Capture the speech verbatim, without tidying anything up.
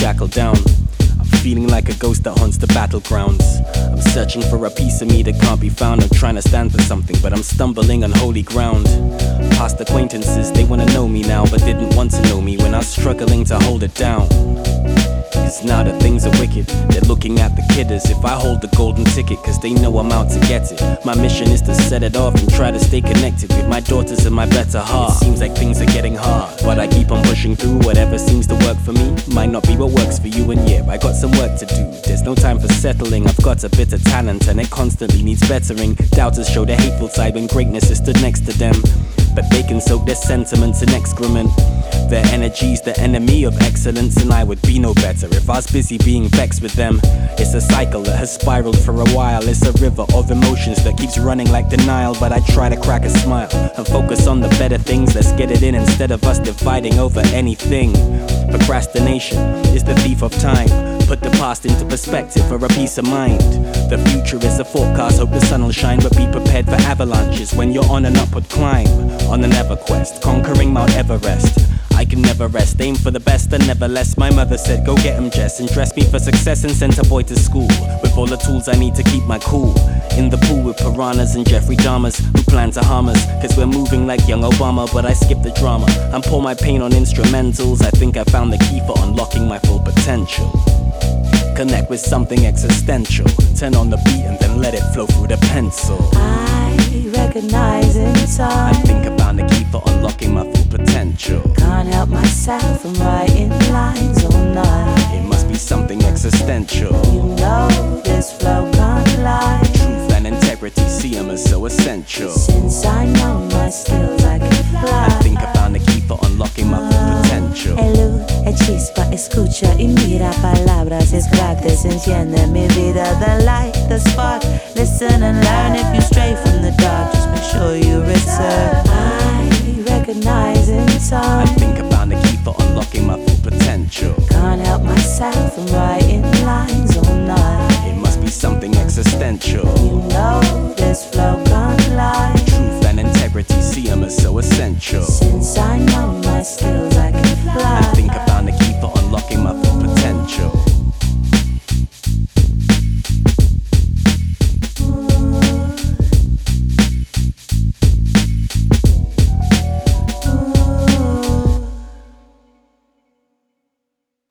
shackled down. I'm feeling like a ghost that haunts the battlegrounds. I'm searching for a piece of me that can't be found. I'm trying to stand for something, but I'm stumbling on holy ground. Past acquaintances, they wanna know me now, but didn't want to know me when I was struggling to hold it down. Cause now that things are wicked, they're looking at the kid as if I hold the golden ticket, cause they know I'm out to get it. My mission is to set it off and try to stay connected with my daughters and my better half. It seems like things are getting hard, but I keep on pushing through. Whatever seems to work for me might not be what works for you, and yeah, I got some work to do. There's no time for settling, I've got a bit of talent and it constantly needs bettering. Doubters show their hateful side when greatness is stood next to them, but they can soak their sentiments in excrement. Their energy's the enemy of excellence, and I would be no better if I was busy being vexed with them. It's a cycle that has spiraled for a while. It's a river of emotions that keeps running like the Nile, but I try to crack a smile and focus on the better things. Let's get it in instead of us dividing over anything. Procrastination is the thief of time. Put the past into perspective for a peace of mind. The future is a forecast, hope the sun will shine, but be prepared for avalanches when you're on an upward climb. On an EverQuest, conquering Mount Everest. I can never rest, aim for the best and never less. My mother said go get him Jess, and dress me for success and sent a boy to school with all the tools I need to keep my cool. In the pool with piranhas and Jeffrey Dahmers who plan to harm us, cause we're moving like young Obama, but I skip the drama and pour my pain on instrumentals. I think I found the key for unlocking my full potential. Connect with something existential, turn on the beat and then let it flow through the pencil. I recognize inside I think I found the key for unlocking my full potential. Can't help myself from writing lines all night. It must be something existential. You know this flow can't lie. Truth and integrity, see 'em as so essential. Since I know my skills I can fly. I think I found the key for unlocking my full potential. El luz, el chispa, escucha y mira palabras. Es gratis, enciende mi vida. The light, the spark. Listen and learn if you stray from the dark. Just make sure you return. I recognize I inside. think I found the key for unlocking my full potential. Can't help myself from writing lines all night. It must be something existential. You know this flow can't lie. Truth and integrity, see 'em as so essential. Since I know my skills